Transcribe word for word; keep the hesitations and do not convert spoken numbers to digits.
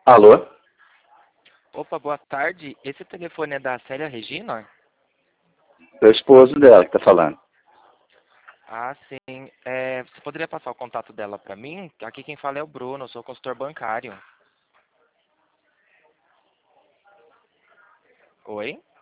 Alô? Opa, boa tarde. Esse telefone é da Célia Regina? É o esposo dela que tá falando. Ah, sim. É, você poderia passar o contato dela para mim? Aqui quem fala é o Bruno, eu sou consultor bancário. Oi?